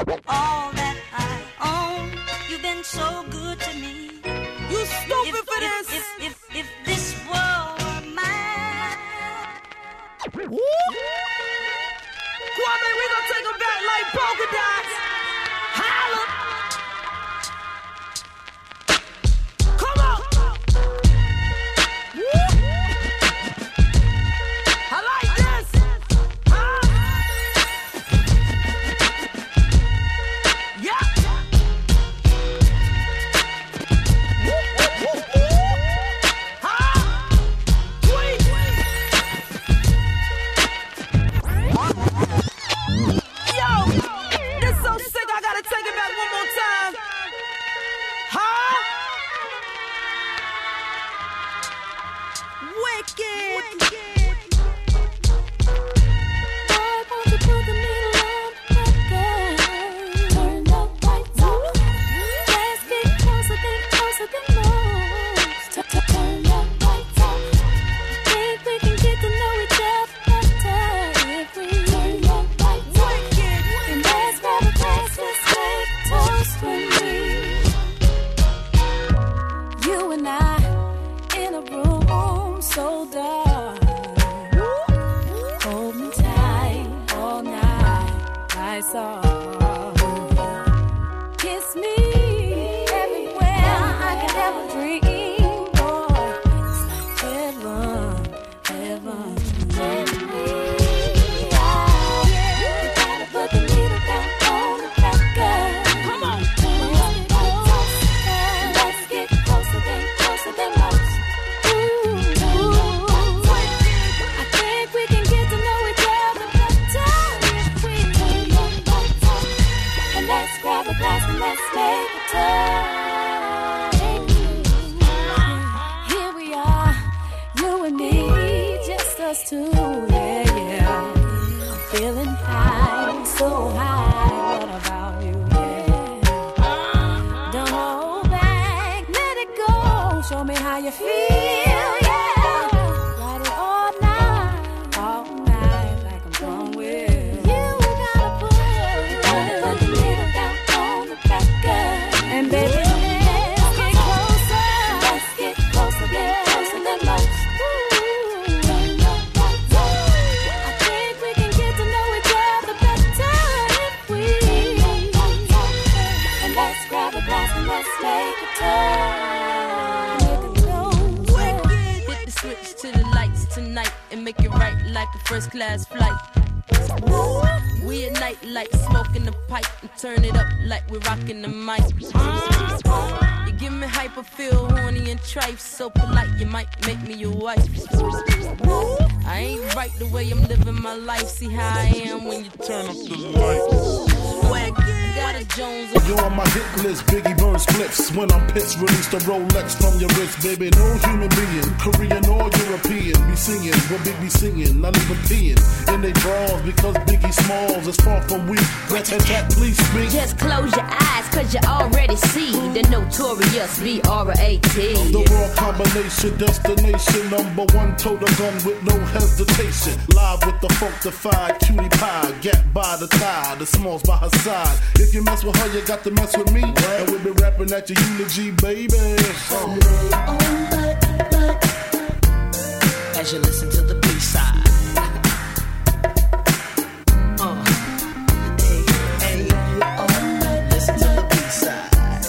all that I own. You've been so good to me. You stupid for this. If this world were mine. Kwame, we gonna take them back like polka dots. Holla. Come on. I like this. Huh? Yeah. Huh? Tweet. Yo, this so sick, I gotta take it back one more time. Huh? Wicked. Boy, won't you put the needle on the record? Turn the lights off. Let's get closer than most. Turn the lights off. Think we can get to know each other better if we turn the lights off. And let's grab a glass, let's make a toast when you and I in a room so dark. Hold me tight all night, lights off. Kiss me everywhere I can ever dream, boy. It's like heaven, heaven. Let me out. You gotta put the needle down on the record. Come on, let's get closer than most. I think we can get to know each other better if we turn the lights off. And let's grab a glass and let's make a toast. Here we are, you and me, just us two. Yeah, yeah. I'm feeling high, I'm so high. What about you? Yeah. Don't hold back, let it go. Show me how you feel. Yeah. Ride it all night, like I'm going with you. Gotta put the needle down on the record. And baby, let's get closer. Let's get closer than most. I think we can get to know each other better if we. And let's grab a glass and let's make a toast. Hit the switch to the lights tonight and make it right like a first class flight. We ignite like smoking the pipe and turn it up like we're rocking the mic. You give me hype, I feel horny and trife. So polite, you might make me your wife. I ain't right the way I'm living my life. See how I am when you turn up the lights. Got a Jones. You on my hit list, Biggie burns flips. When I'm pissed, release the Rolex from your wrist, baby. No human being, Korean or European, be singing what Big be singing, not even peeing in they bras because Biggie Smalls is far from weak. Rat-tat-tat, please speak. Just close your eyes, cause you already see the notorious B.R.A.T. The raw combination, destination, number one, total gun with no hesitation. Live with the funkified cutie pie, gap by the thigh, the Smalls by her side. If you mess with her, you got to mess with me. And we'll be rapping at your eulogy, baby. As you listen to the B-side. Listen to the B-side.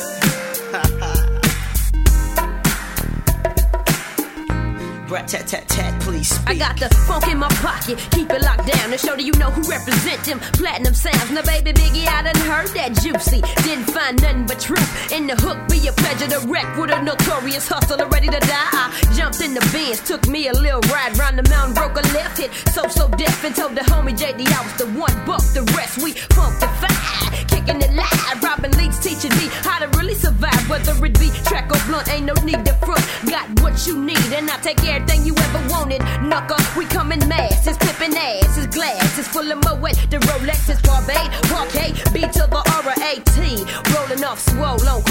Rat-tat-tat-tat, please speak. I got the funk in my pocket, keep it locked down to show that you know who represent them platinum sounds. Now baby Biggie, I done heard that juicy, didn't find nothing but truth in the hook. Be a pleasure to wreck with a notorious hustler ready to die. I jumped in the Benz, took me a little ride round the mountain, broke a left hit, so deaf, and told the homie JD I was the one, buck the rest. We funkified, kicking it live. Robin Leaks teaching me how to really survive, whether it be track or blunt, ain't no need to front. Got what you need, and I take everything you ever wanted. Knucker, we coming mass, it's flipping ass, it's glass, it's full of Moet. The Rolex is Barbade, Parquet, B to the R-A-T, rolling off swole on